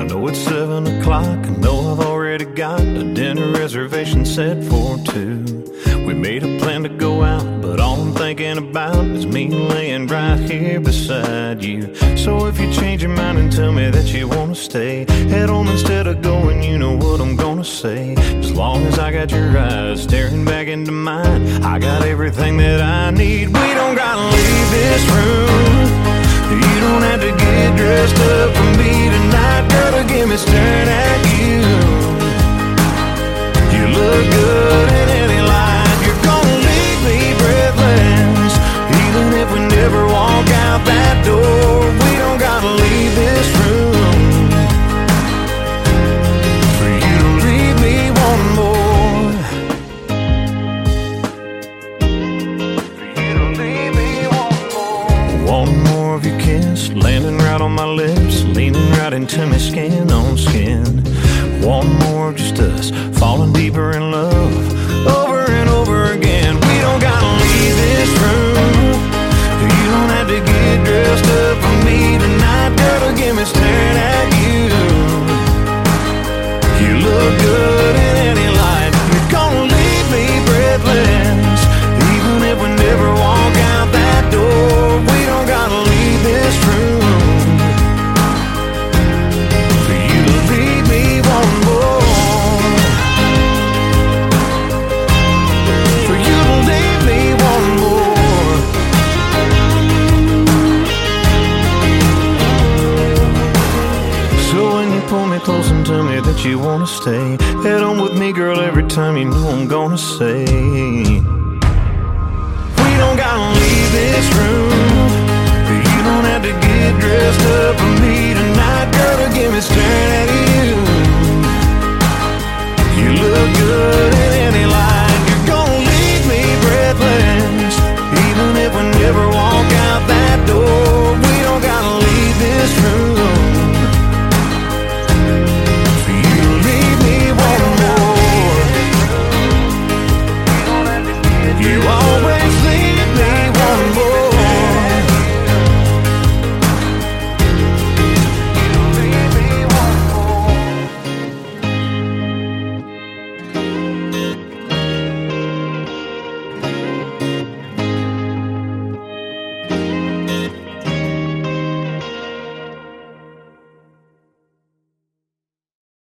know it's 7 o'clock. I know I've already got a dinner reservation set for 2. We made a plan to go out, but all I'm thinking about is me laying right here beside you. So if you change your mind and tell me that you wanna stay, head home instead of going, you know what I'm gonna say. As long as I got your eyes staring back into mine, I got everything that I need. We don't gotta leave this room. You don't have to get dressed up for me tonight, girl, to get me staring at you. You look good in any light. You're gonna leave me breathless, even if we never walk out that door. We don't gotta leave this room for you to leave me one more. For you to leave me one more. One more of your kiss, landing right on my lips, leaning right into me skin on skin. One more of just us, falling deeper in love, over and over again. We don't gotta leave this room. You don't have to get dressed up for me tonight, girl, to get me staring at you. You look good in any light. You're gonna leave me breathless, even if we never walk out that door. We don't gotta leave this room for you to leave me one more. For you to leave me one more. So when you pull me close and tell me that you wanna stay, head on with me, girl, every time you know I'm gonna say. We don't gotta leave this room. You don't have to get dressed up for me tonight, girl, to get me started.